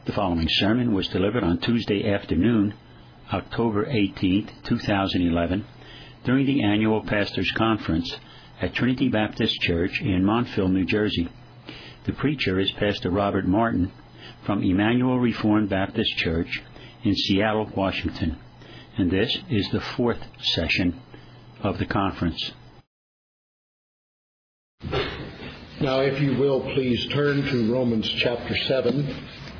The following sermon was delivered on Tuesday afternoon, October 18, 2011, during the annual Pastors' Conference at Trinity Baptist Church in Montville, New Jersey. The preacher is Pastor Robert Martin from Emmanuel Reformed Baptist Church in Seattle, Washington. And this is the fourth session of the conference. Now, if you will, please turn to Romans chapter 7.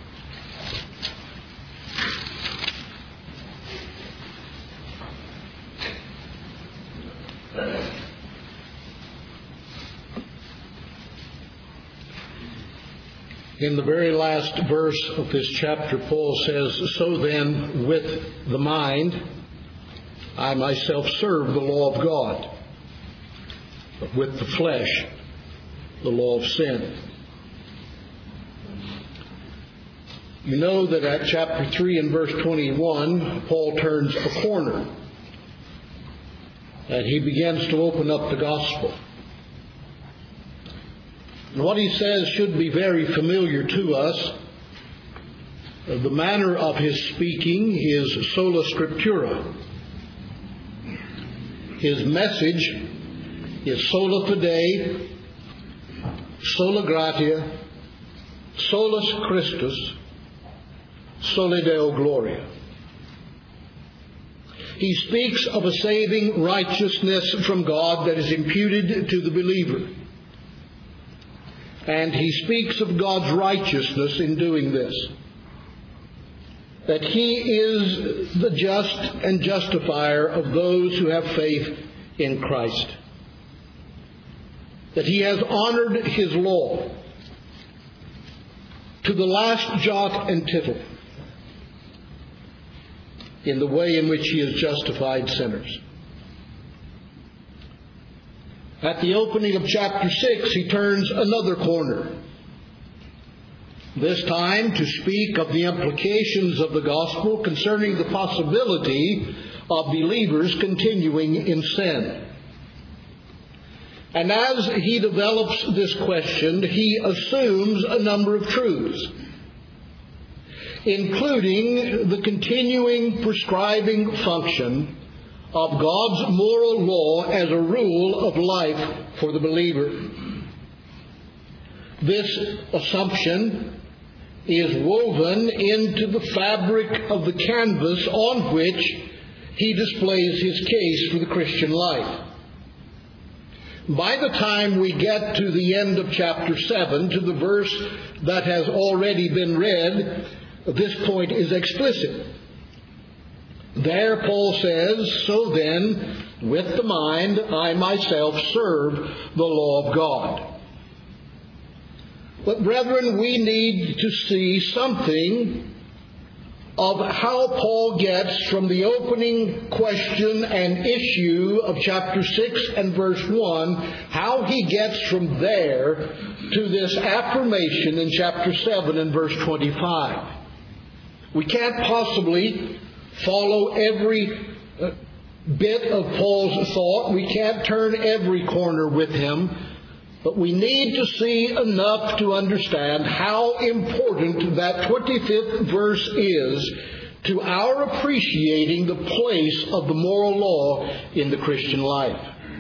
In the very last verse of this chapter, Paul says, "So then, with the mind, I myself serve the law of God, but with the flesh, the law of sin." You know that at chapter 3 and verse 21, Paul turns a corner, and he begins to open up the gospel. And what he says should be very familiar to us. The manner of his speaking is sola scriptura. His message is sola fide, sola gratia, solus Christus, soli Deo gloria. He speaks of a saving righteousness from God that is imputed to the believer. And he speaks of God's righteousness in doing this. That he is the just and justifier of those who have faith in Christ. That he has honored his law to the last jot and tittle in the way in which he has justified sinners. At the opening of chapter 6, he turns another corner, this time to speak of the implications of the gospel concerning the possibility of believers continuing in sin. And as he develops this question, he assumes a number of truths, including the continuing prescribing function of God's moral law as a rule of life for the believer. This assumption is woven into the fabric of the canvas on which he displays his case for the Christian life. By the time we get to the end of chapter 7, to the verse that has already been read, this point is explicit. There Paul says, "So then, with the mind, I myself serve the law of God." But brethren, we need to see something of how Paul gets from the opening question and issue of chapter 6 and verse 1, how he gets from there to this affirmation in chapter 7 and verse 25. We can't possibly follow every bit of Paul's thought. We can't turn every corner with him. But we need to see enough to understand how important that 25th verse is to our appreciating the place of the moral law in the Christian life.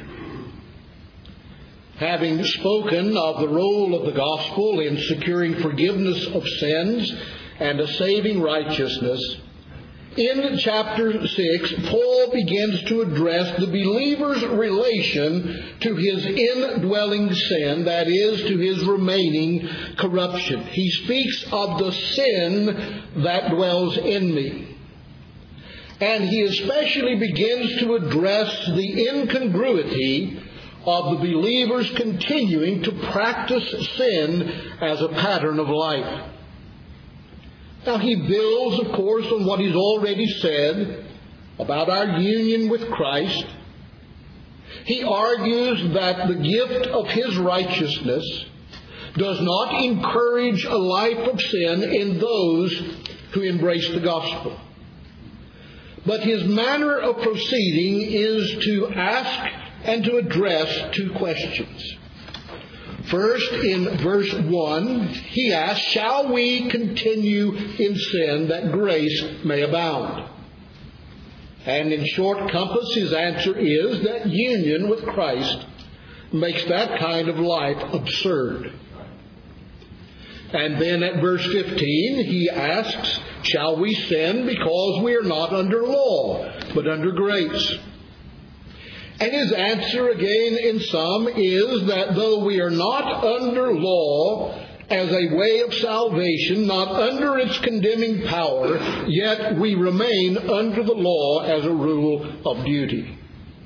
Having spoken of the role of the gospel in securing forgiveness of sins and a saving righteousness, in chapter 6, Paul begins to address the believer's relation to his indwelling sin, that is, to his remaining corruption. He speaks of the sin that dwells in me. And he especially begins to address the incongruity of the believer's continuing to practice sin as a pattern of life. Now, he builds, of course, on what he's already said about our union with Christ. He argues that the gift of his righteousness does not encourage a life of sin in those who embrace the gospel. But his manner of proceeding is to ask and to address two questions. First, in verse 1, he asks, shall we continue in sin that grace may abound? And in short compass, his answer is that union with Christ makes that kind of life absurd. And then at verse 15, he asks, shall we sin because we are not under law, but under grace? And his answer again in sum is that though we are not under law as a way of salvation, not under its condemning power, yet we remain under the law as a rule of duty.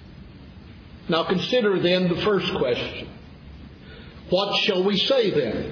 Now consider then the first question. What shall we say then?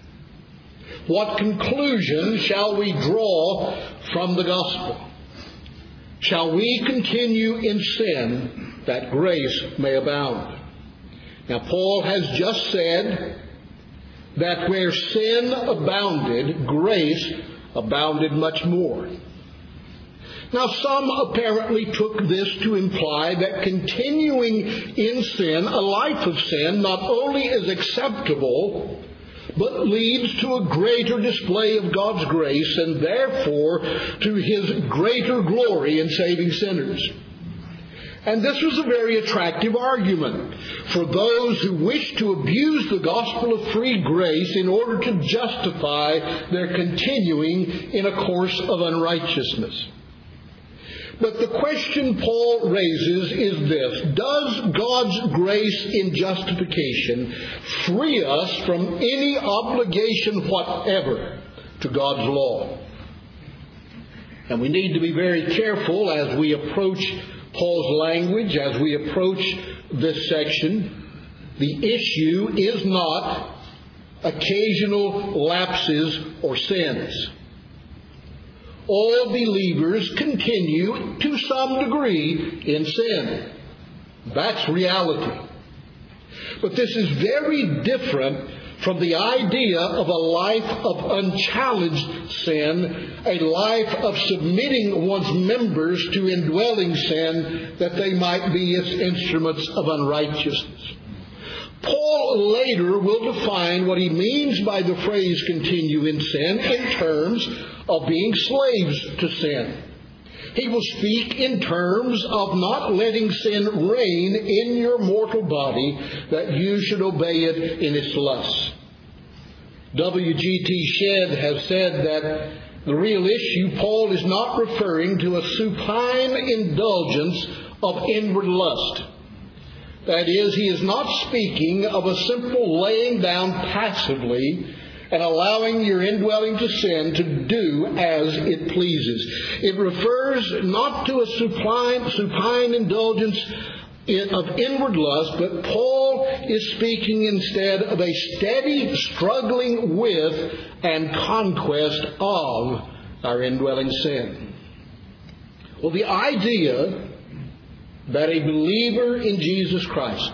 What conclusion shall we draw from the gospel? Shall we continue in sin that grace may abound? Now, Paul has just said that where sin abounded, grace abounded much more. Now, some apparently took this to imply that continuing in sin, a life of sin, not only is acceptable, but leads to a greater display of God's grace and therefore to His greater glory in saving sinners. And this was a very attractive argument for those who wish to abuse the gospel of free grace in order to justify their continuing in a course of unrighteousness. But the question Paul raises is this: does God's grace in justification free us from any obligation whatever to God's law? And we need to be very careful as we approach Paul's language, as we approach this section. The issue is not occasional lapses or sins. All believers continue to some degree in sin. That's reality. But this is very different from the idea of a life of unchallenged sin, a life of submitting one's members to indwelling sin that they might be its instruments of unrighteousness. Paul later will define what he means by the phrase continue in sin in terms of being slaves to sin. He will speak in terms of not letting sin reign in your mortal body, that you should obey it in its lusts. W.G.T. Shedd has said that the real issue, Paul is not referring to a supine indulgence of inward lust. That is, he is not speaking of a simple laying down passively and allowing your indwelling to sin to do as it pleases. It refers not to a supine indulgence of inward lust, but Paul is speaking instead of a steady struggling with and conquest of our indwelling sin. Well, the idea that a believer in Jesus Christ,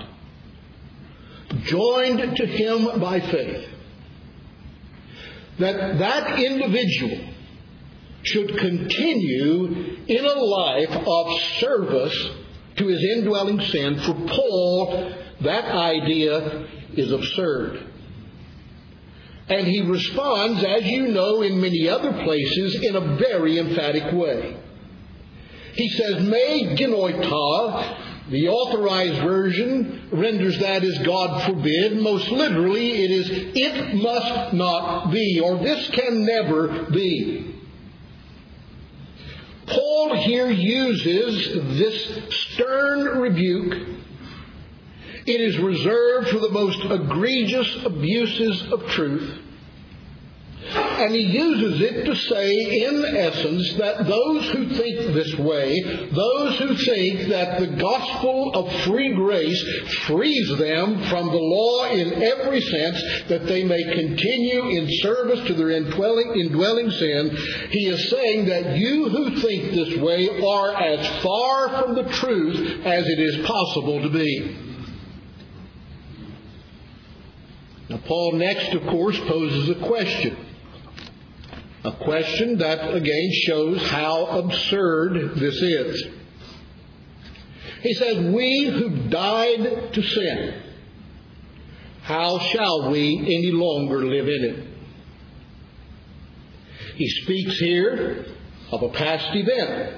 joined to Him by faith, that individual should continue in a life of service to his indwelling sin, for Paul, that idea is absurd. And he responds, as you know, in many other places, in a very emphatic way. He says, me genoita, the authorized version renders that as God forbid. Most literally, it is, it must not be, or this can never be. Paul here uses this stern rebuke. It is reserved for the most egregious abuses of truth. And he uses it to say, in essence, that those who think this way, those who think that the gospel of free grace frees them from the law in every sense, that they may continue in service to their indwelling sin, he is saying that you who think this way are as far from the truth as it is possible to be. Now, Paul next, of course, poses a question. A question that, again, shows how absurd this is. He says, we who died to sin, how shall we any longer live in it? He speaks here of a past event.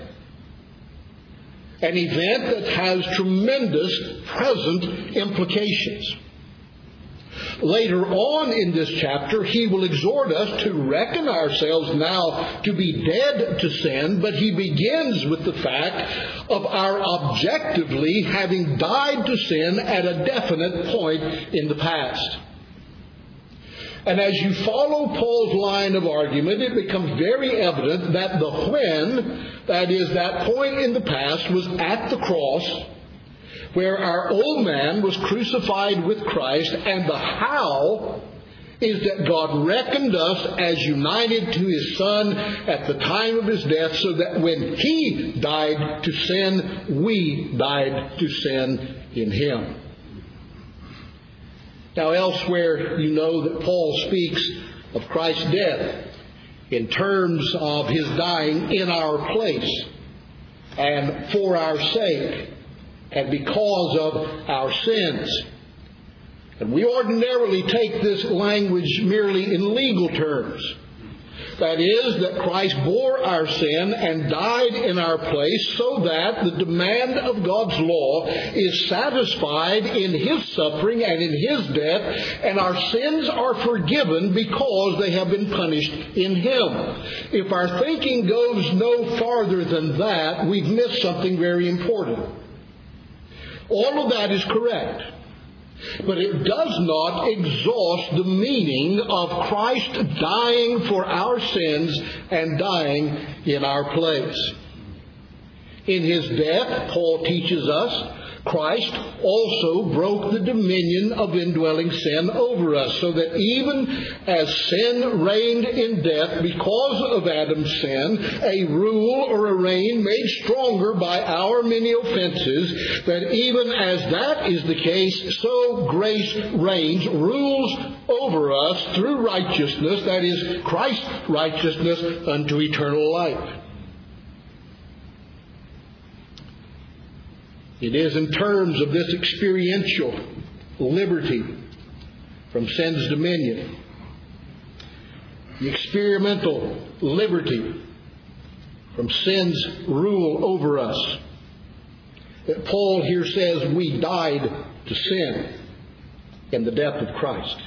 An event that has tremendous present implications. Later on in this chapter, he will exhort us to reckon ourselves now to be dead to sin, but he begins with the fact of our objectively having died to sin at a definite point in the past. And as you follow Paul's line of argument, it becomes very evident that the when, that is, that point in the past, was at the cross, where our old man was crucified with Christ, and the how is that God reckoned us as united to His Son at the time of His death, so that when He died to sin, we died to sin in Him. Now, elsewhere, you know that Paul speaks of Christ's death in terms of His dying in our place and for our sake and because of our sins. And we ordinarily take this language merely in legal terms. That is, that Christ bore our sin and died in our place so that the demand of God's law is satisfied in His suffering and in His death, and our sins are forgiven because they have been punished in Him. If our thinking goes no farther than that, we've missed something very important. All of that is correct. But it does not exhaust the meaning of Christ dying for our sins and dying in our place. In His death, Paul teaches us, Christ also broke the dominion of indwelling sin over us, so that even as sin reigned in death because of Adam's sin, a rule or a reign made stronger by our many offenses, that even as that is the case, so grace reigns, rules over us through righteousness, that is, Christ's righteousness unto eternal life. It is in terms of this experiential liberty from sin's dominion, the experimental liberty from sin's rule over us, that Paul here says we died to sin in the death of Christ.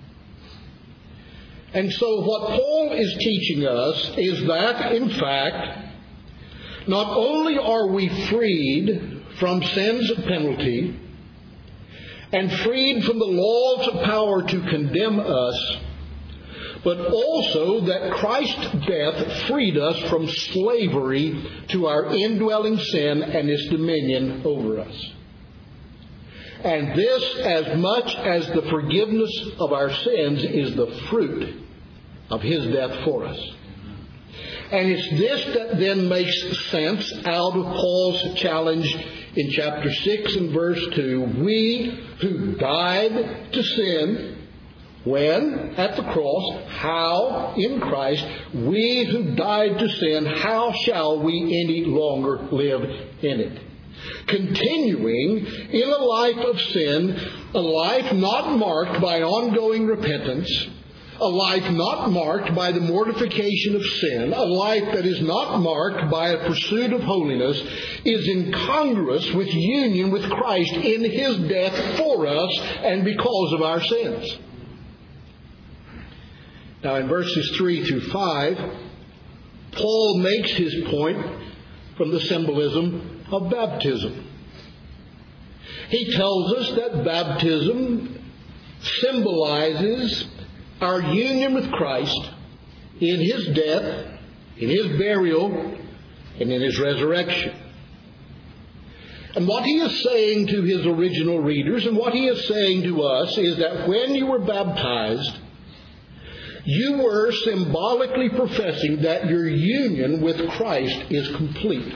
And so what Paul is teaching us is that, in fact, not only are we freed from sin's penalty and freed from the law's power to condemn us, but also that Christ's death freed us from slavery to our indwelling sin and its dominion over us. And this, as much as the forgiveness of our sins, is the fruit of His death for us. And it's this that then makes sense out of Paul's challenge in chapter 6 and verse 2. We who died to sin, when at the cross, how in Christ, we who died to sin, how shall we any longer live in it? Continuing in a life of sin, a life not marked by ongoing repentance, a life not marked by the mortification of sin, a life that is not marked by a pursuit of holiness, is incongruous with union with Christ in His death for us and because of our sins. Now in verses 3 through 5, Paul makes his point from the symbolism of baptism. He tells us that baptism symbolizes our union with Christ in His death, in His burial, and in His resurrection. And what he is saying to his original readers and what he is saying to us is that when you were baptized, you were symbolically professing that your union with Christ is complete.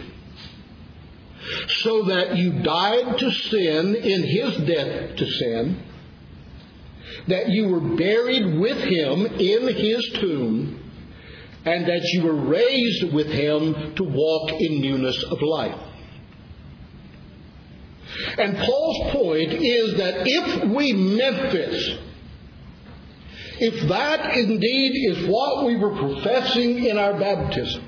So that you died to sin in His death to sin, that you were buried with Him in His tomb, and that you were raised with Him to walk in newness of life. And Paul's point is that if we meant this, if that indeed is what we were professing in our baptism,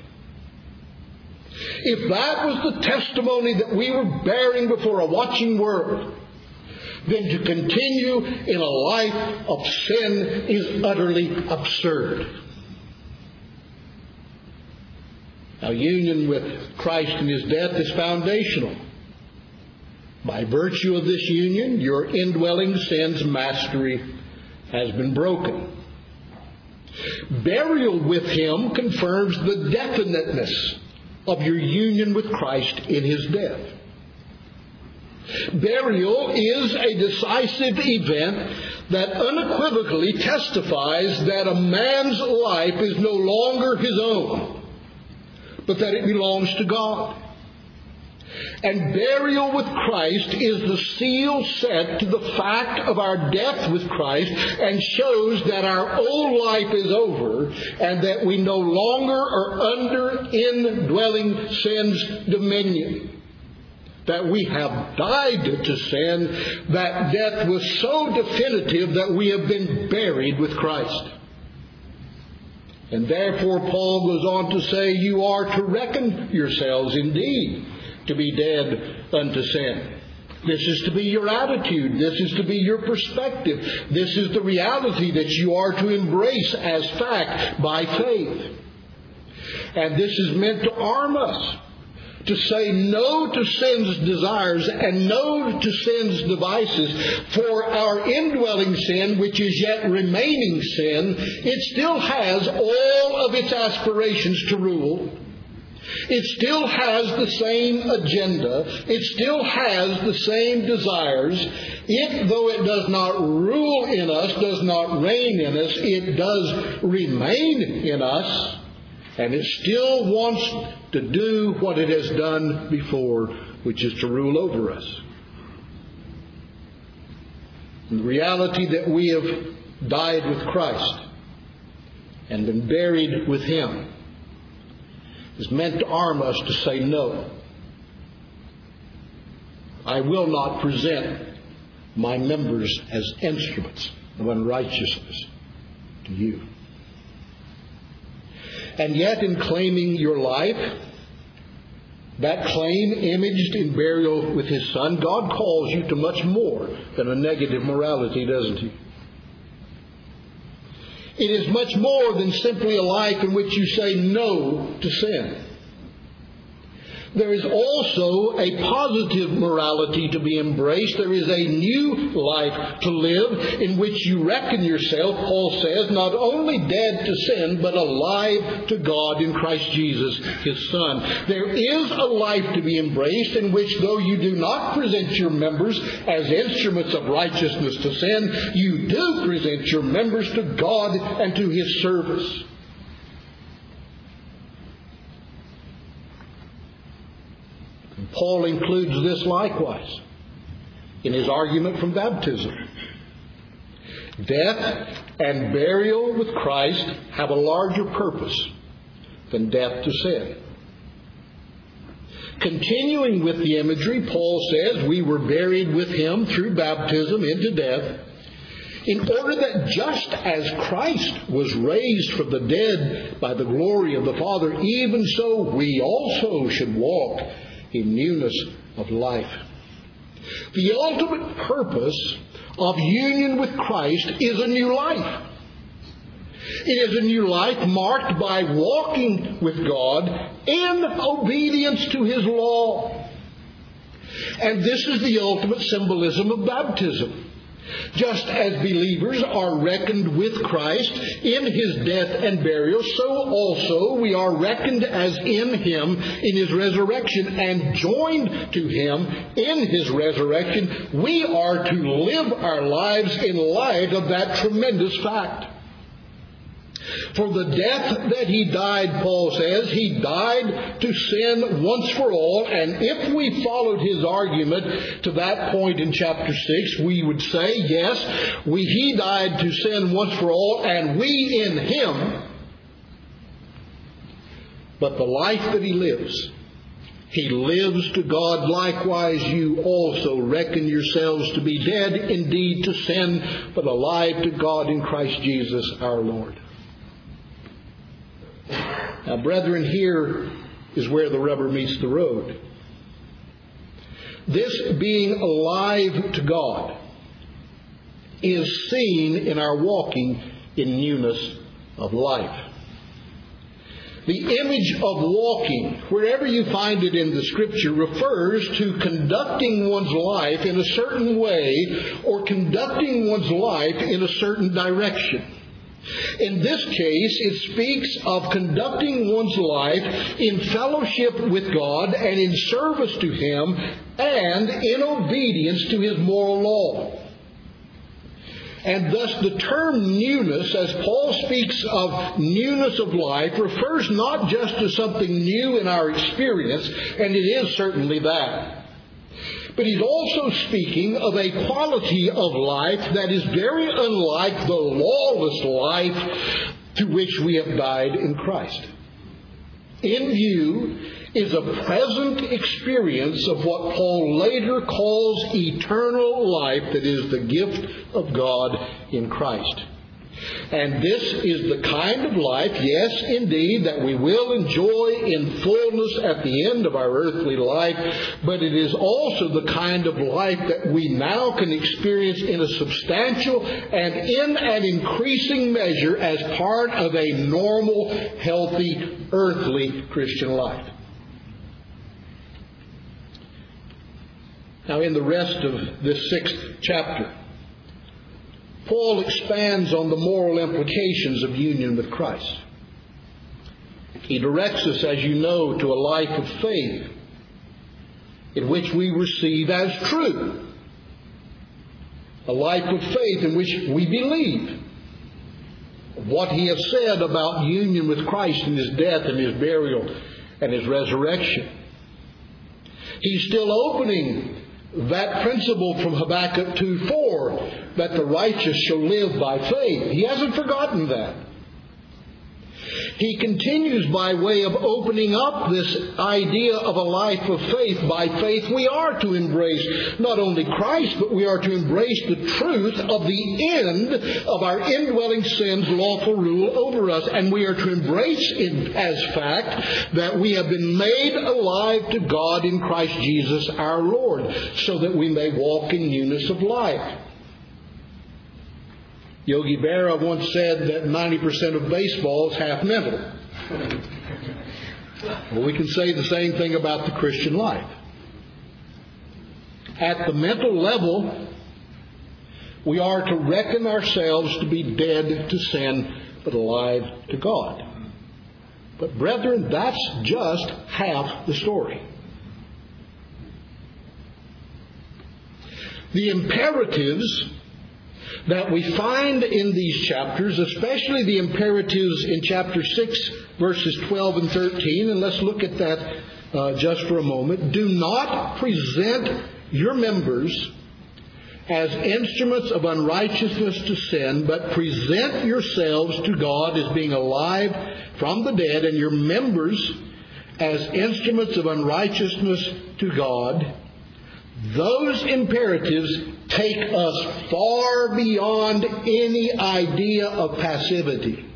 if that was the testimony that we were bearing before a watching world, then to continue in a life of sin is utterly absurd. Now, union with Christ in His death is foundational. By virtue of this union, your indwelling sin's mastery has been broken. Burial with Him confirms the definiteness of your union with Christ in His death. Burial is a decisive event that unequivocally testifies that a man's life is no longer his own, but that it belongs to God. And burial with Christ is the seal set to the fact of our death with Christ and shows that our old life is over and that we no longer are under indwelling sin's dominion. That we have died to sin, that death was so definitive that we have been buried with Christ. And therefore Paul goes on to say, you are to reckon yourselves indeed to be dead unto sin. This is to be your attitude. This is to be your perspective. This is the reality that you are to embrace as fact by faith. And this is meant to arm us to say no to sin's desires and no to sin's devices. For our indwelling sin, which is yet remaining sin, it still has all of its aspirations to rule. It still has the same agenda. It still has the same desires. It, though it does not rule in us, does not reign in us, it does remain in us. And it still wants to do what it has done before, which is to rule over us. And the reality that we have died with Christ and been buried with Him is meant to arm us to say no. I will not present my members as instruments of unrighteousness to you. And yet, in claiming your life, that claim imaged in burial with His Son, God calls you to much more than a negative morality, doesn't He? It is much more than simply a life in which you say no to sin. There is also a positive morality to be embraced. There is a new life to live in which you reckon yourself, Paul says, not only dead to sin, but alive to God in Christ Jesus, His Son. There is a life to be embraced in which, though you do not present your members as instruments of righteousness to sin, you do present your members to God and to His service. Paul includes this likewise in his argument from baptism. Death and burial with Christ have a larger purpose than death to sin. Continuing with the imagery, Paul says we were buried with Him through baptism into death, in order that just as Christ was raised from the dead by the glory of the Father, even so we also should walk in newness of life. The ultimate purpose of union with Christ is a new life. It is a new life marked by walking with God in obedience to His law. And this is the ultimate symbolism of baptism. Just as believers are reckoned with Christ in His death and burial, so also we are reckoned as in Him in His resurrection, and joined to Him in His resurrection. We are to live our lives in light of that tremendous fact. For the death that He died, Paul says, He died to sin once for all. And if we followed his argument to that point in chapter 6, we would say, yes, He died to sin once for all, and we in Him. But the life that He lives, He lives to God. Likewise, you also reckon yourselves to be dead indeed to sin, but alive to God in Christ Jesus our Lord. Now, brethren, here is where the rubber meets the road. This being alive to God is seen in our walking in newness of life. The image of walking, wherever you find it in the Scripture, refers to conducting one's life in a certain way or conducting one's life in a certain direction. In this case, it speaks of conducting one's life in fellowship with God and in service to Him and in obedience to His moral law. And thus the term newness, as Paul speaks of newness of life, refers not just to something new in our experience, and it is certainly that. But he's also speaking of a quality of life that is very unlike the lawless life to which we have died in Christ. In view is a present experience of what Paul later calls eternal life, that is the gift of God in Christ. And this is the kind of life, yes, indeed, that we will enjoy in fullness at the end of our earthly life, but it is also the kind of life that we now can experience in a substantial and in an increasing measure as part of a normal, healthy, earthly Christian life. Now, in the rest of this 6th chapter, Paul expands on the moral implications of union with Christ. He directs us, as you know, to a life of faith in which we receive as true. A life of faith in which we believe what he has said about union with Christ in His death and His burial and His resurrection. He's still opening that principle from Habakkuk 2:4, that the righteous shall live by faith. He hasn't forgotten that. He continues by way of opening up this idea of a life of faith. By faith we are to embrace not only Christ, but we are to embrace the truth of the end of our indwelling sin's lawful rule over us. And we are to embrace it as fact that we have been made alive to God in Christ Jesus our Lord, so that we may walk in newness of life. Yogi Berra once said that 90% of baseball is half mental. Well, we can say the same thing about the Christian life. At the mental level, we are to reckon ourselves to be dead to sin, but alive to God. But brethren, that's just half the story. The imperatives that we find in these chapters, especially the imperatives in chapter 6, verses 12 and 13, and let's look at that just for a moment. Do not present your members as instruments of unrighteousness to sin, but present yourselves to God as being alive from the dead, and your members as instruments of unrighteousness to God. Those imperatives take us far beyond any idea of passivity.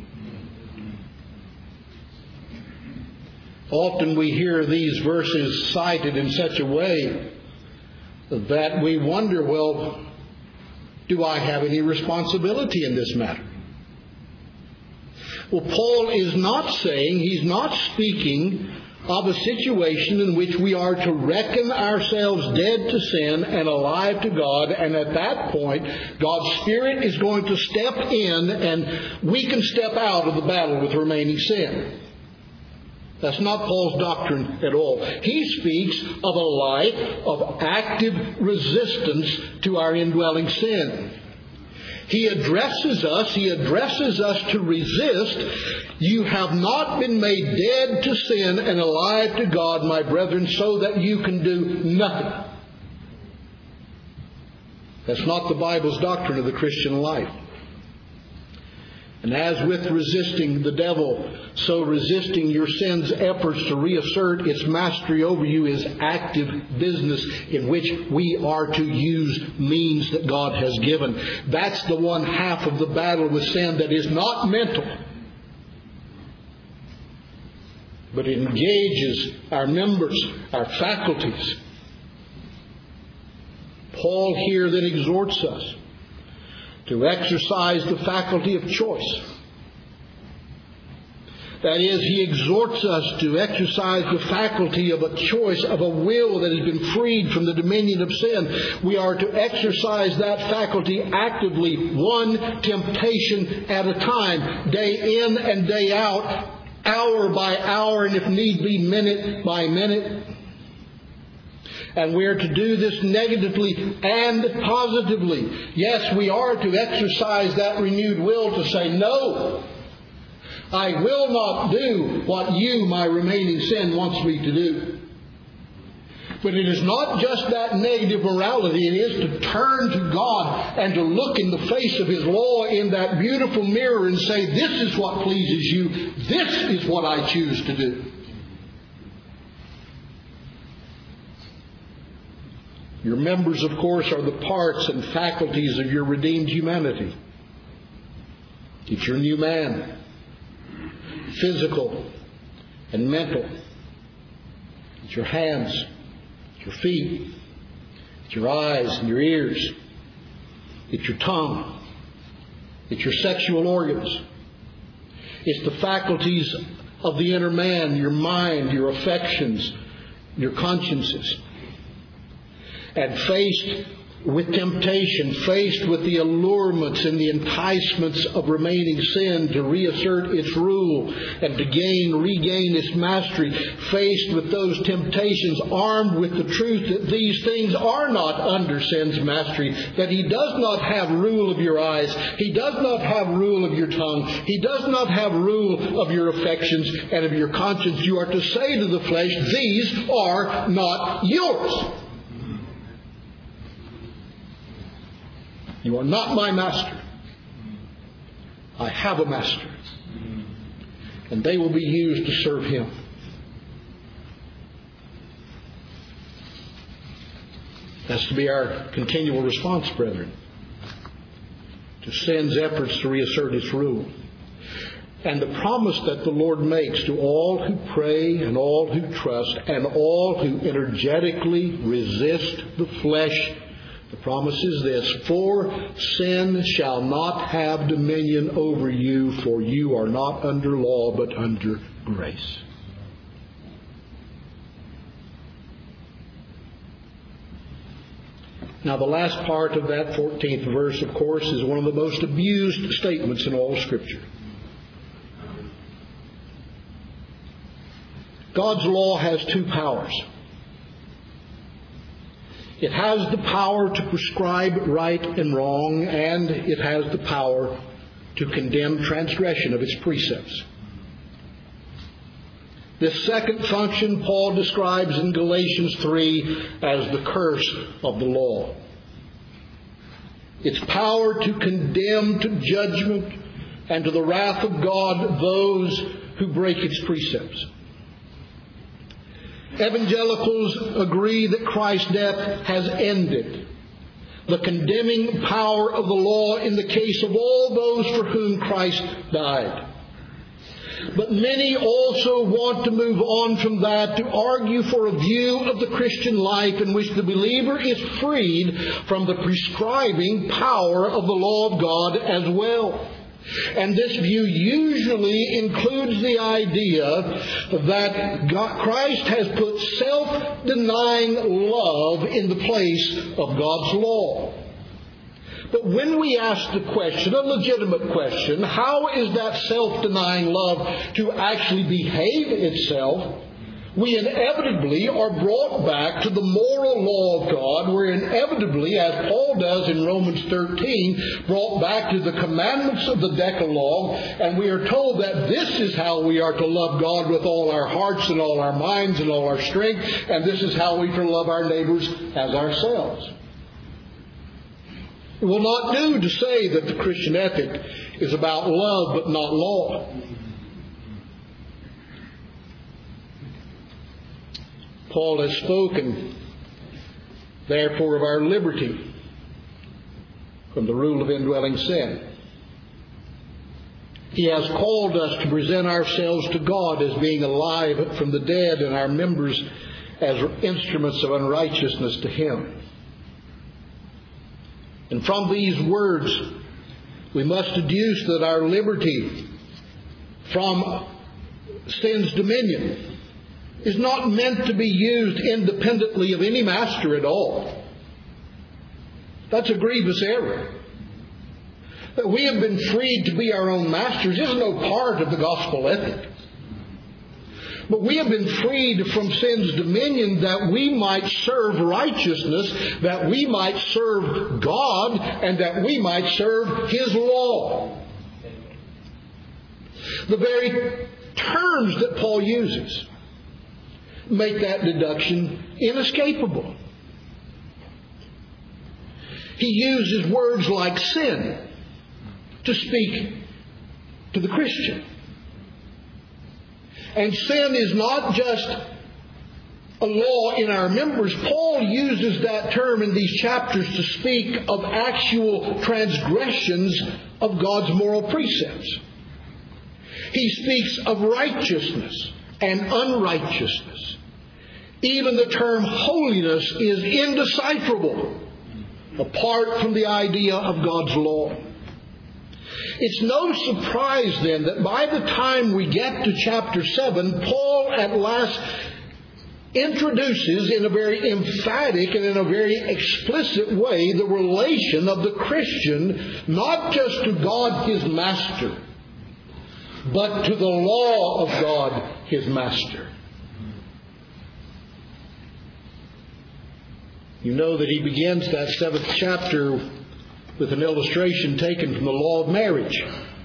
Often we hear these verses cited in such a way that we wonder, well, do I have any responsibility in this matter? Well, Paul is not saying, he's not speaking of a situation in which we are to reckon ourselves dead to sin and alive to God, and at that point, God's Spirit is going to step in and we can step out of the battle with remaining sin. That's not Paul's doctrine at all. He speaks of a life of active resistance to our indwelling sin. He addresses us to resist. You have not been made dead to sin and alive to God, my brethren, so that you can do nothing. That's not the Bible's doctrine of the Christian life. And as with resisting the devil, so resisting your sin's efforts to reassert its mastery over you is active business in which we are to use means that God has given. That's the one half of the battle with sin that is not mental, but it engages our members, our faculties. Paul here then exhorts us to exercise the faculty of choice. That is, he exhorts us to exercise the faculty of a choice, of a will that has been freed from the dominion of sin. We are to exercise that faculty actively, one temptation at a time, day in and day out, hour by hour, and if need be, minute by minute. And we are to do this negatively and positively. Yes, we are to exercise that renewed will to say, no, I will not do what you, my remaining sin, wants me to do. But it is not just that negative morality. It is to turn to God and to look in the face of His law in that beautiful mirror and say, this is what pleases you. This is what I choose to do. Your members, of course, are the parts and faculties of your redeemed humanity. It's your new man, physical and mental. It's your hands, it's your feet, it's your eyes and your ears. It's your tongue. It's your sexual organs. It's the faculties of the inner man, your mind, your affections, your consciences. And faced with temptation, faced with the allurements and the enticements of remaining sin to reassert its rule and to regain its mastery, faced with those temptations, armed with the truth that these things are not under sin's mastery, that he does not have rule of your eyes, he does not have rule of your tongue, he does not have rule of your affections and of your conscience. You are to say to the flesh, these are not yours. You are not my master. I have a master. And they will be used to serve him. That's to be our continual response, brethren, to sin's efforts to reassert its rule. And the promise that the Lord makes to all who pray and all who trust and all who energetically resist the flesh, the promise is this: for sin shall not have dominion over you, for you are not under law, but under grace. Now, the last part of that 14th verse, of course, is one of the most abused statements in all of Scripture. God's law has two powers. It has the power to prescribe right and wrong, and it has the power to condemn transgression of its precepts. This second function Paul describes in Galatians 3 as the curse of the law. Its power to condemn to judgment and to the wrath of God those who break its precepts. Evangelicals agree that Christ's death has ended the condemning power of the law in the case of all those for whom Christ died. But many also want to move on from that to argue for a view of the Christian life in which the believer is freed from the prescribing power of the law of God as well. And this view usually includes the idea that Christ has put self-denying love in the place of God's law. But when we ask the question, a legitimate question, how is that self-denying love to actually behave itself, we inevitably are brought back to the moral law of God. We're inevitably, as Paul does in Romans 13, brought back to the commandments of the Decalogue, and we are told that this is how we are to love God with all our hearts and all our minds and all our strength, and this is how we are to love our neighbors as ourselves. It will not do to say that the Christian ethic is about love but not law. Paul has spoken, therefore, of our liberty from the rule of indwelling sin. He has called us to present ourselves to God as being alive from the dead and our members as instruments of unrighteousness to Him. And from these words, we must deduce that our liberty from sin's dominion is not meant to be used independently of any master at all. That's a grievous error. That we have been freed to be our own masters is no part of the gospel ethic. But we have been freed from sin's dominion that we might serve righteousness, that we might serve God, and that we might serve His law. The very terms that Paul uses make that deduction inescapable. He uses words like sin to speak to the Christian. And sin is not just a law in our members. Paul uses that term in these chapters to speak of actual transgressions of God's moral precepts. He speaks of righteousness and unrighteousness. Even the term holiness is indecipherable apart from the idea of God's law. It's no surprise then that by the time we get to chapter 7, Paul at last introduces in a very emphatic and in a very explicit way the relation of the Christian not just to God His Master, but to the law of God His Master. You know that he begins that 7th chapter with an illustration taken from the law of marriage.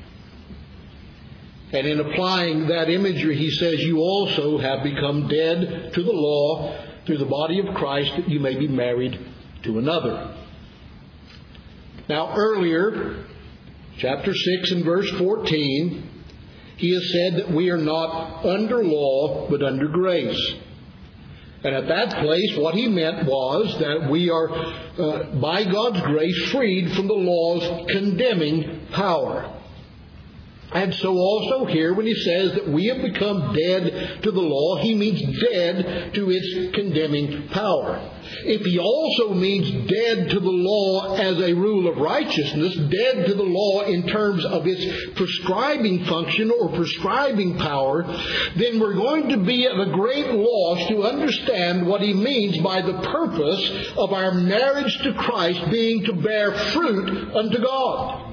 And in applying that imagery, he says, you also have become dead to the law through the body of Christ, that you may be married to another. Now earlier, chapter 6 and verse 14, he has said that we are not under law, but under grace. And at that place, what he meant was that we are, by God's grace, freed from the law's condemning power. And so also here, when he says that we have become dead to the law, he means dead to its condemning power. If he also means dead to the law as a rule of righteousness, dead to the law in terms of its prescribing function or prescribing power, then we're going to be at a great loss to understand what he means by the purpose of our marriage to Christ being to bear fruit unto God.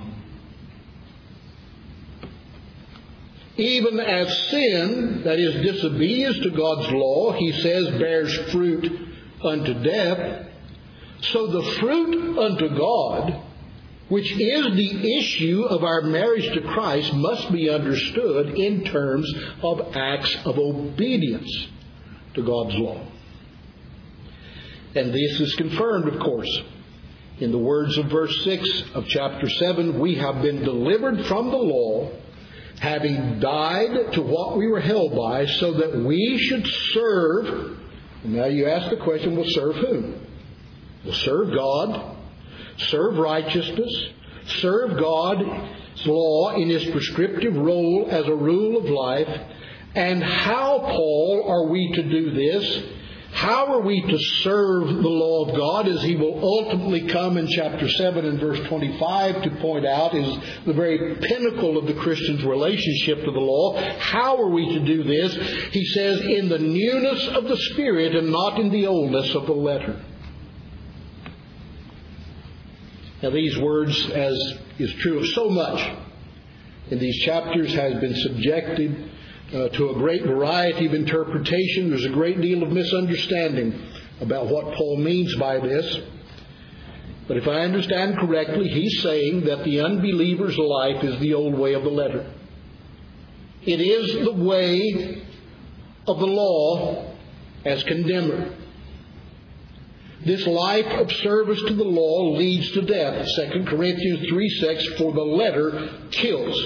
Even as sin, that is disobedience to God's law, he says, bears fruit unto death, so the fruit unto God, which is the issue of our marriage to Christ, must be understood in terms of acts of obedience to God's law. And this is confirmed, of course, in the words of verse 6 of chapter 7, we have been delivered from the law, having died to what we were held by, so that we should serve. Now you ask the question, well, serve whom? Well, serve God, serve righteousness, serve God's law in His prescriptive role as a rule of life. And how, Paul, are we to do this? How are we to serve the law of God, as he will ultimately come in chapter 7 and verse 25 to point out is the very pinnacle of the Christian's relationship to the law. How are we to do this? He says, in the newness of the Spirit and not in the oldness of the letter. Now these words, as is true of so much in these chapters, has been subjected to a great variety of interpretation. There's a great deal of misunderstanding about what Paul means by this. But if I understand correctly, he's saying that the unbeliever's life is the old way of the letter. It is the way of the law as condemner. This life of service to the law leads to death. 2 Corinthians 3:6, for the letter kills.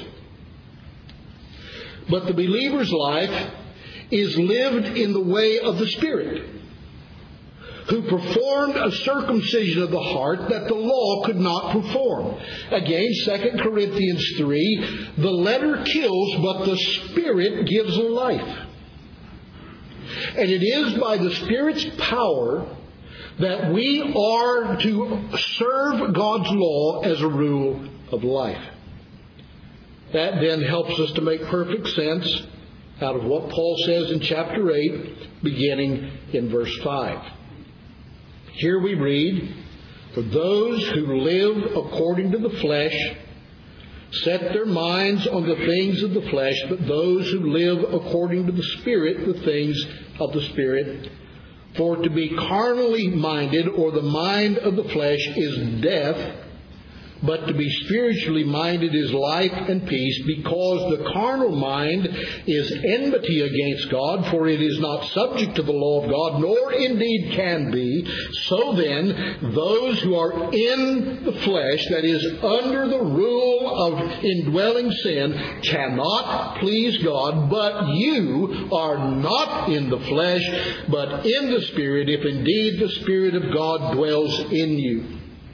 But the believer's life is lived in the way of the Spirit, who performed a circumcision of the heart that the law could not perform. Again, 2 Corinthians 3, the letter kills, but the Spirit gives life. And it is by the Spirit's power that we are to serve God's law as a rule of life. That then helps us to make perfect sense out of what Paul says in chapter 8, beginning in verse 5. Here we read, for those who live according to the flesh set their minds on the things of the flesh, but those who live according to the Spirit, the things of the Spirit. For to be carnally minded, or the mind of the flesh, is death, but to be spiritually minded is life and peace, because the carnal mind is enmity against God, for it is not subject to the law of God, nor indeed can be. So then, those who are in the flesh, that is, under the rule of indwelling sin, cannot please God. But you are not in the flesh, but in the Spirit, if indeed the Spirit of God dwells in you.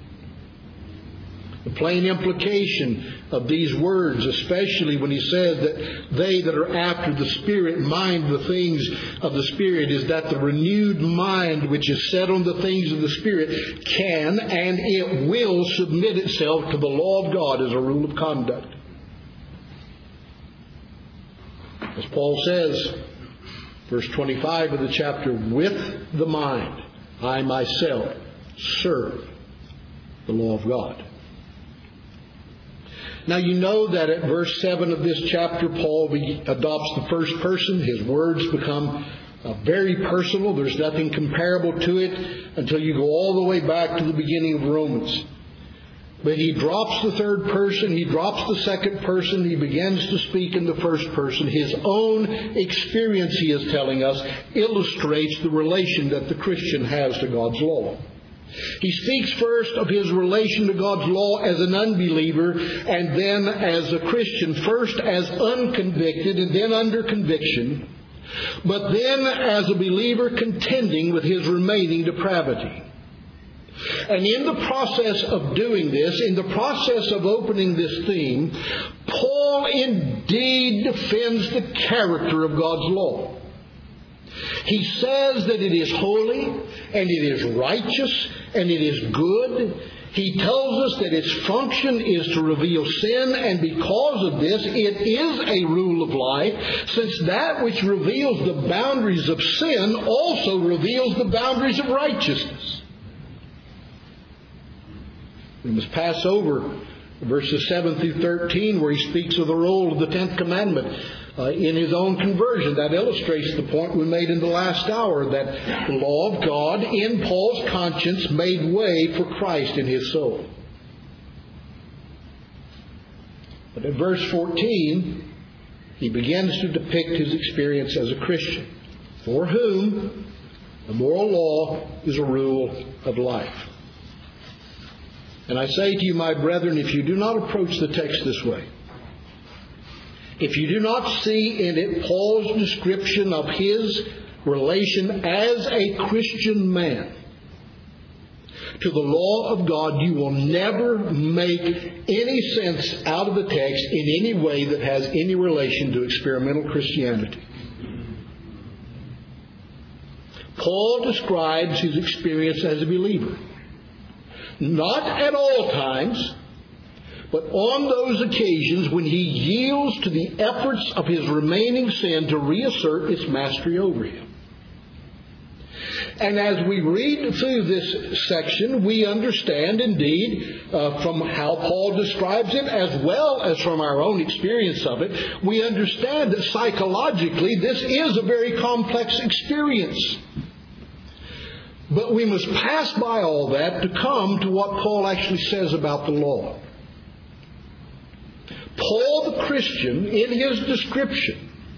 The plain implication of these words, especially when he says that they that are after the Spirit mind the things of the Spirit, is that the renewed mind which is set on the things of the Spirit can and it will submit itself to the law of God as a rule of conduct. As Paul says, verse 25 of the chapter, with the mind I myself serve the law of God. Now you know that at verse 7 of this chapter, Paul adopts the first person. His words become very personal. There's nothing comparable to it until you go all the way back to the beginning of Romans. But he drops the third person. He drops the second person. He begins to speak in the first person. His own experience, he is telling us, illustrates the relation that the Christian has to God's law. He speaks first of his relation to God's law as an unbeliever, and then as a Christian, first as unconvicted and then under conviction, but then as a believer contending with his remaining depravity. And in the process of doing this, in the process of opening this theme, Paul indeed defends the character of God's law. He says that it is holy, and it is righteous, and it is good. He tells us that its function is to reveal sin, and because of this, it is a rule of life, since that which reveals the boundaries of sin also reveals the boundaries of righteousness. We must pass over verses 7 through 13, where he speaks of the role of the 10th commandment in his own conversion. That illustrates the point we made in the last hour, that the law of God in Paul's conscience made way for Christ in his soul. But in verse 14, he begins to depict his experience as a Christian, for whom the moral law is a rule of life. And I say to you, my brethren, if you do not approach the text this way, if you do not see in it Paul's description of his relation as a Christian man to the law of God, you will never make any sense out of the text in any way that has any relation to experimental Christianity. Paul describes his experience as a believer. Not at all times, but on those occasions when he yields to the efforts of his remaining sin to reassert its mastery over him. And as we read through this section, we understand indeed from how Paul describes it, as well as from our own experience of it, we understand that psychologically this is a very complex experience. But we must pass by all that to come to what Paul actually says about the law. Paul the Christian, in his description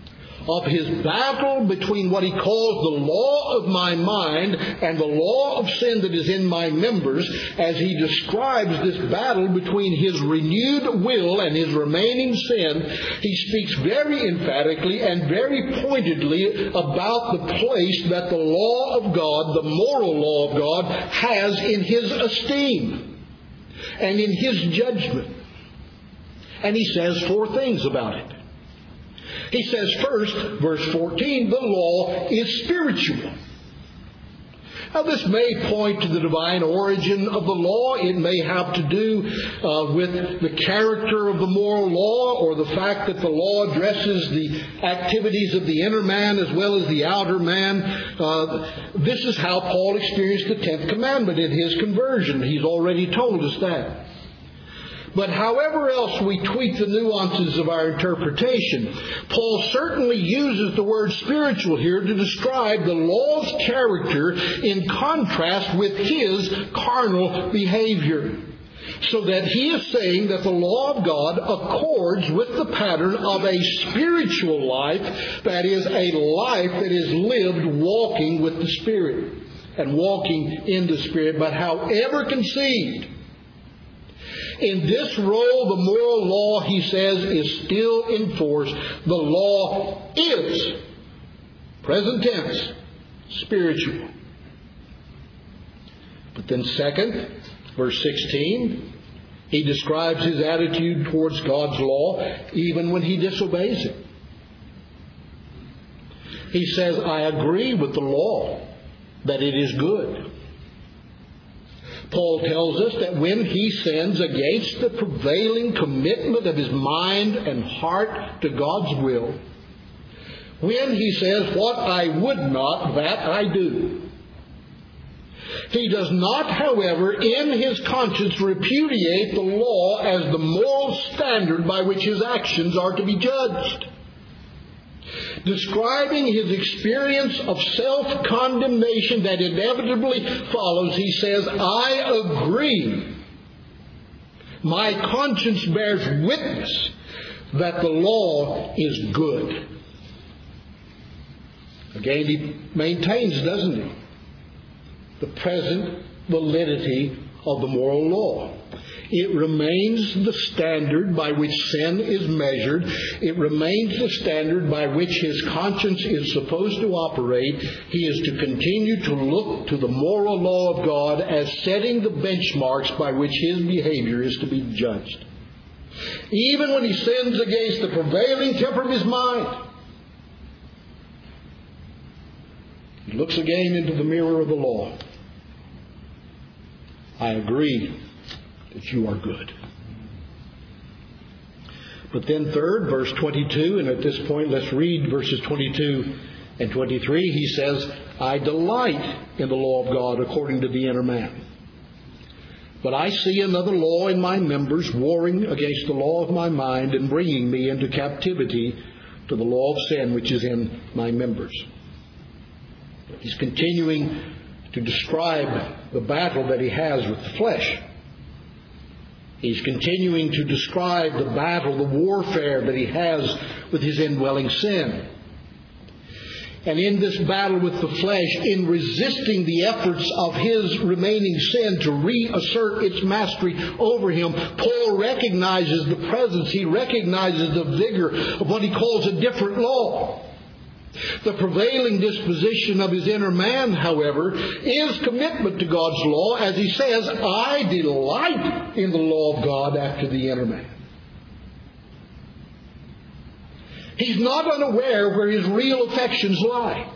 of his battle between what he calls the law of my mind and the law of sin that is in my members, as he describes this battle between his renewed will and his remaining sin, he speaks very emphatically and very pointedly about the place that the law of God, the moral law of God, has in his esteem and in his judgment. And he says 4 things about it. He says first, verse 14, the law is spiritual. Now this may point to the divine origin of the law. It may have to do with the character of the moral law, or the fact that the law addresses the activities of the inner man as well as the outer man. This is how Paul experienced the 10th commandment in his conversion. He's already told us that. But however else we tweak the nuances of our interpretation, Paul certainly uses the word spiritual here to describe the law's character in contrast with his carnal behavior. So that he is saying that the law of God accords with the pattern of a spiritual life, that is, a life that is lived walking with the Spirit and walking in the Spirit. But however conceived, in this role, the moral law, he says, is still in force. The law is, present tense, spiritual. But then second, verse 16, he describes his attitude towards God's law even when he disobeys it. He says, I agree with the law that it is good. Paul tells us that when he sins against the prevailing commitment of his mind and heart to God's will, when he says, what I would not, that I do, he does not, however, in his conscience repudiate the law as the moral standard by which his actions are to be judged. Describing his experience of self-condemnation that inevitably follows, he says, I agree. My conscience bears witness that the law is good. Again, he maintains, doesn't he, the present validity of the moral law. It remains the standard by which sin is measured. It remains the standard by which his conscience is supposed to operate. He is to continue to look to the moral law of God as setting the benchmarks by which his behavior is to be judged. Even when he sins against the prevailing temper of his mind, he looks again into the mirror of the law. I agree that you are good. But then third, verse 22, and at this point let's read verses 22 and 23. He says, I delight in the law of God according to the inner man. But I see another law in my members, warring against the law of my mind and bringing me into captivity to the law of sin which is in my members. He's continuing to describe the battle that he has with the flesh. He's continuing to describe the battle, the warfare that he has with his indwelling sin. And in this battle with the flesh, in resisting the efforts of his remaining sin to reassert its mastery over him, Paul recognizes the presence, he recognizes the vigor of what he calls a different law. The prevailing disposition of his inner man, however, is commitment to God's law, as he says, I delight in the law of God after the inner man. He's not unaware where his real affections lie.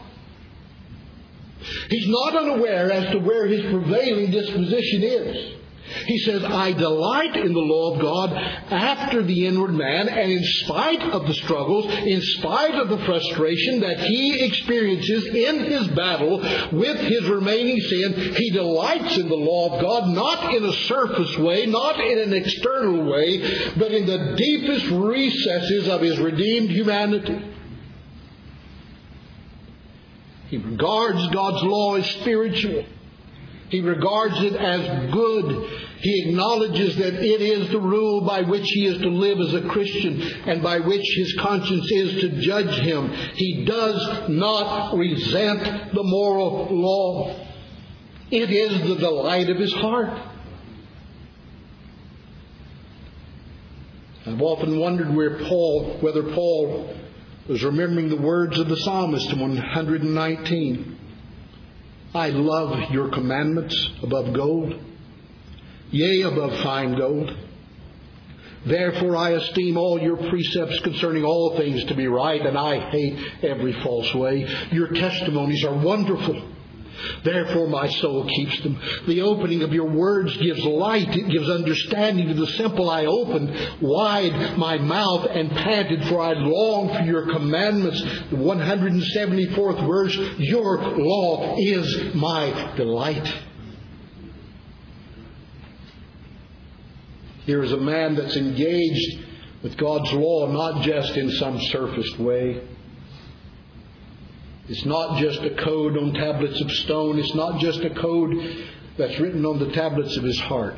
He's not unaware as to where his prevailing disposition is. He says, I delight in the law of God after the inward man, and in spite of the struggles, in spite of the frustration that he experiences in his battle with his remaining sin, he delights in the law of God, not in a surface way, not in an external way, but in the deepest recesses of his redeemed humanity. He regards God's law as spiritual. He regards it as good. He acknowledges that it is the rule by which he is to live as a Christian and by which his conscience is to judge him. He does not resent the moral law. It is the delight of his heart. I've often wondered whether Paul was remembering the words of the psalmist in 119. I love your commandments above gold, yea, above fine gold. Therefore I esteem all your precepts concerning all things to be right, and I hate every false way. Your testimonies are wonderful. Therefore my soul keeps them. The opening of your words gives light. It gives understanding to the simple. I opened wide my mouth and panted, for I long for your commandments. The 174th verse, your law is my delight. Here is a man that's engaged with God's law, not just in some surfaced way. It's not just a code on tablets of stone. It's not just a code that's written on the tablets of his heart.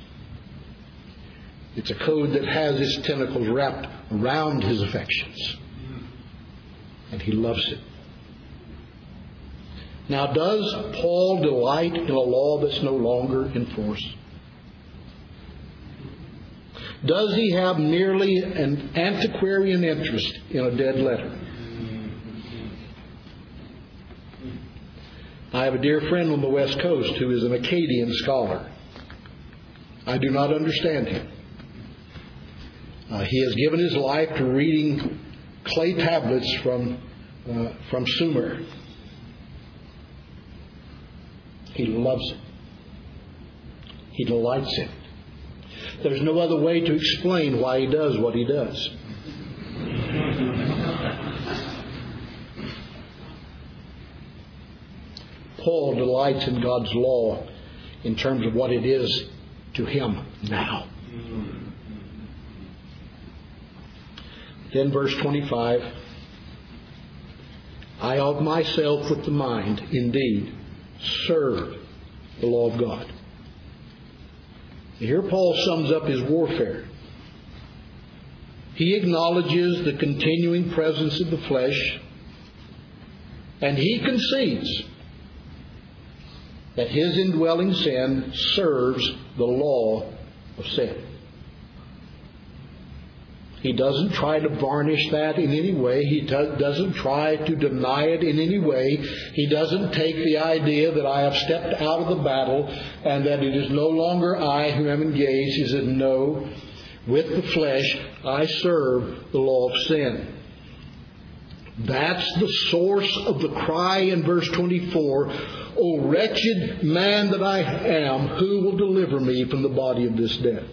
It's a code that has its tentacles wrapped around his affections. And he loves it. Now, does Paul delight in a law that's no longer in force? Does he have merely an antiquarian interest in a dead letter? I have a dear friend on the West Coast who is an Akkadian scholar. I do not understand him. He has given his life to reading clay tablets from Sumer. He loves it. He delights in it. There's no other way to explain why he does what he does. Paul delights in God's law in terms of what it is to him now. Then verse 25, I of myself with the mind, indeed, serve the law of God. Here Paul sums up his warfare. He acknowledges the continuing presence of the flesh, and he concedes that his indwelling sin serves the law of sin. He doesn't try to varnish that in any way. He doesn't try to deny it in any way. He doesn't take the idea that I have stepped out of the battle and that it is no longer I who am engaged. He said, no, with the flesh I serve the law of sin. That's the source of the cry in verse 24, O wretched man that I am, who will deliver me from the body of this death?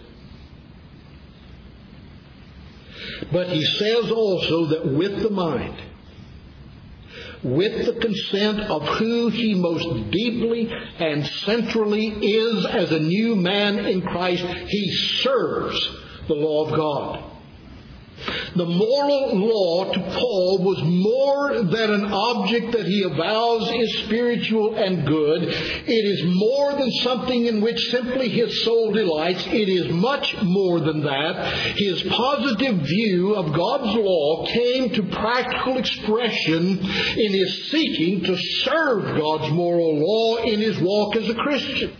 But he says also that with the mind, with the consent of who he most deeply and centrally is as a new man in Christ, he serves the law of God. The moral law to Paul was more than an object that he avows is spiritual and good. It is more than something in which simply his soul delights. It is much more than that. His positive view of God's law came to practical expression in his seeking to serve God's moral law in his walk as a Christian.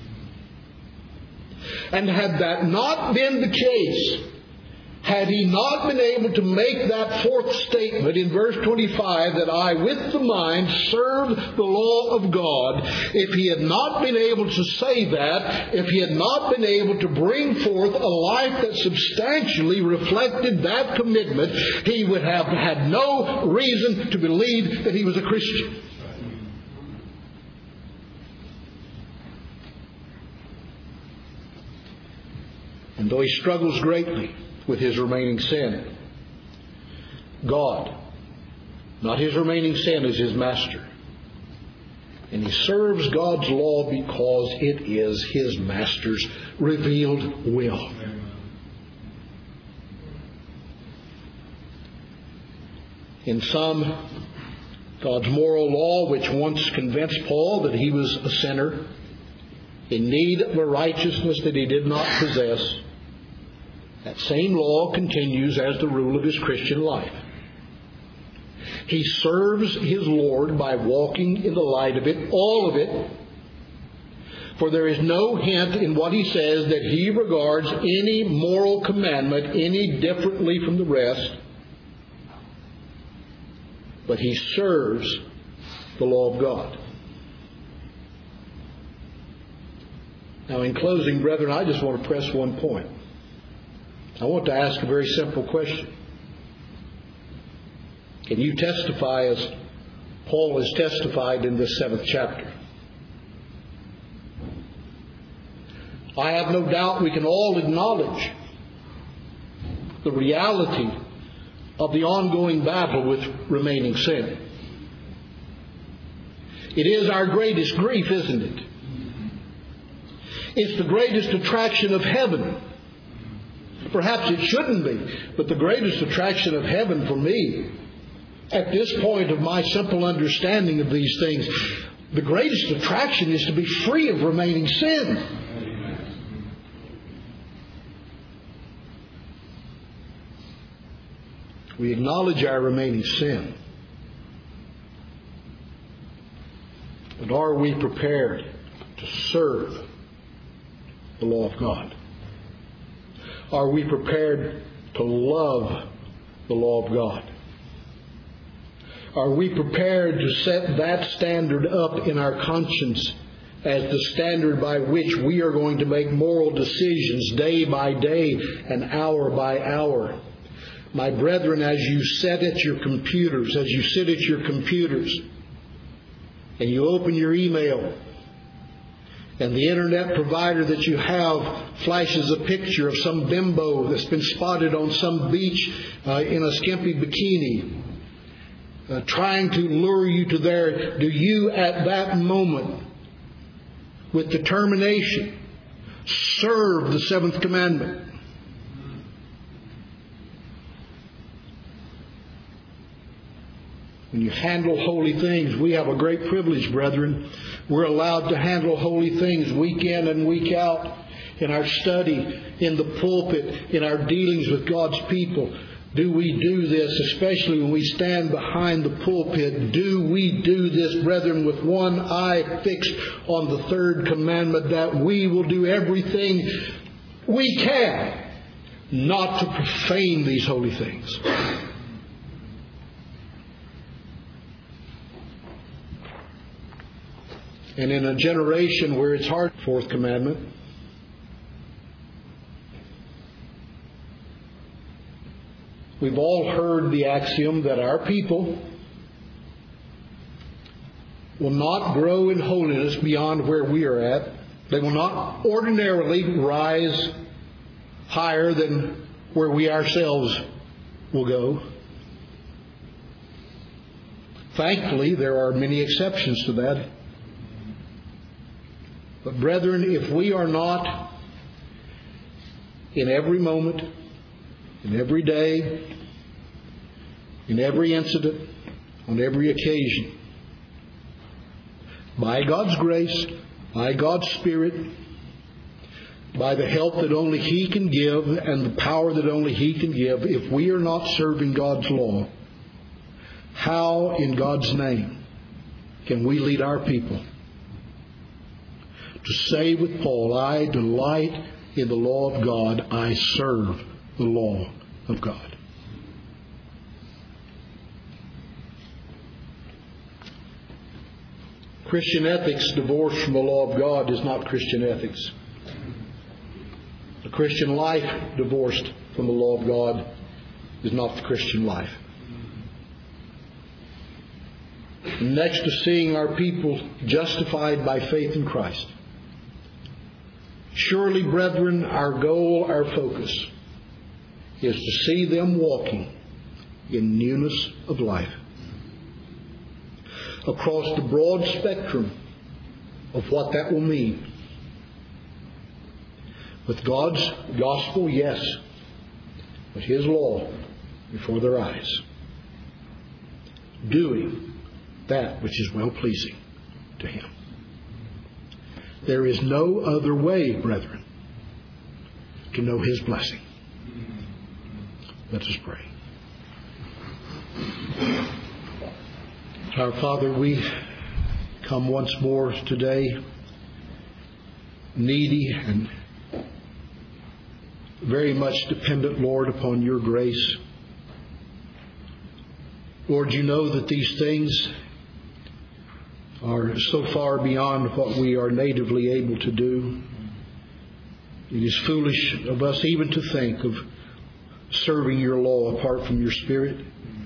And had that not been the case, had he not been able to make that fourth statement in verse 25 that I with the mind serve the law of God, if he had not been able to say that, if he had not been able to bring forth a life that substantially reflected that commitment, he would have had no reason to believe that he was a Christian. And though he struggles greatly with his remaining sin, God, not his remaining sin, is his master. And he serves God's law because it is his master's revealed will. In sum, God's moral law, which once convinced Paul that he was a sinner, in need of a righteousness that he did not possess, that same law continues as the rule of his Christian life. He serves his Lord by walking in the light of it, all of it, for there is no hint in what he says that he regards any moral commandment any differently from the rest, but he serves the law of God. Now, in closing, brethren, I just want to press one point. I want to ask a very simple question. Can you testify as Paul has testified in this 7th chapter? I have no doubt we can all acknowledge the reality of the ongoing battle with remaining sin. It is our greatest grief, isn't it? It's the greatest attraction of heaven. Perhaps it shouldn't be, but the greatest attraction of heaven for me, at this point of my simple understanding of these things, the greatest attraction is to be free of remaining sin. We acknowledge our remaining sin. But are we prepared to serve the law of God? Are we prepared to love the law of God? Are we prepared to set that standard up in our conscience as the standard by which we are going to make moral decisions day by day and hour by hour? My brethren, as you sit at your computers, and you open your email, and the internet provider that you have flashes a picture of some bimbo that's been spotted on some beach in a skimpy bikini, trying to lure you to there, do you at that moment, with determination, serve the 7th commandment? When you handle holy things, we have a great privilege, brethren. We're allowed to handle holy things week in and week out in our study, in the pulpit, in our dealings with God's people. Do we do this, especially when we stand behind the pulpit? Do we do this, brethren, with one eye fixed on the 3rd commandment, that we will do everything we can not to profane these holy things? And in a generation where it's hard, 4th commandment, we've all heard the axiom that our people will not grow in holiness beyond where we are at. They will not ordinarily rise higher than where we ourselves will go. Thankfully, there are many exceptions to that. But brethren, if we are not in every moment, in every day, in every incident, on every occasion, by God's grace, by God's Spirit, by the help that only He can give and the power that only He can give, if we are not serving God's law, how in God's name can we lead our people to say with Paul, I delight in the law of God, I serve the law of God? Christian ethics divorced from the law of God is not Christian ethics. The Christian life divorced from the law of God is not the Christian life. Next to seeing our people justified by faith in Christ, surely, brethren, our goal, our focus, is to see them walking in newness of life across the broad spectrum of what that will mean. With God's gospel, yes, but His law before their eyes. Doing that which is well-pleasing to Him. There is no other way, brethren, to know His blessing. Let us pray. Our Father, we come once more today, needy and very much dependent, Lord, upon your grace. Lord, you know that these things are so far beyond what we are natively able to do. It is foolish of us even to think of serving your law apart from your Spirit.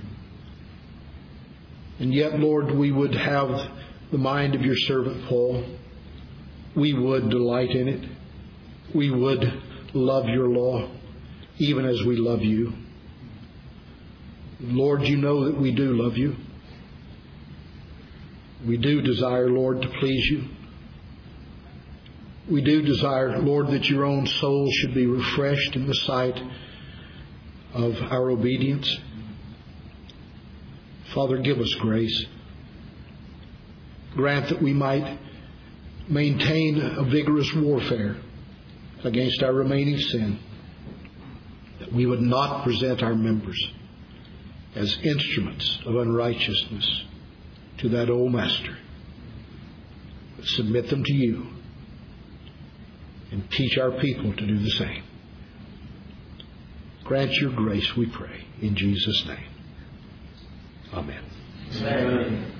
And yet, Lord, we would have the mind of your servant Paul. We would delight in it. We would love your law, even as we love you. Lord, you know that we do love you. We do desire, Lord, to please you. We do desire, Lord, that your own soul should be refreshed in the sight of our obedience. Father, give us grace. Grant that we might maintain a vigorous warfare against our remaining sin, that we would not present our members as instruments of unrighteousness to that old master, but submit them to you and teach our people to do the same. Grant your grace, we pray, in Jesus' name. Amen. Amen.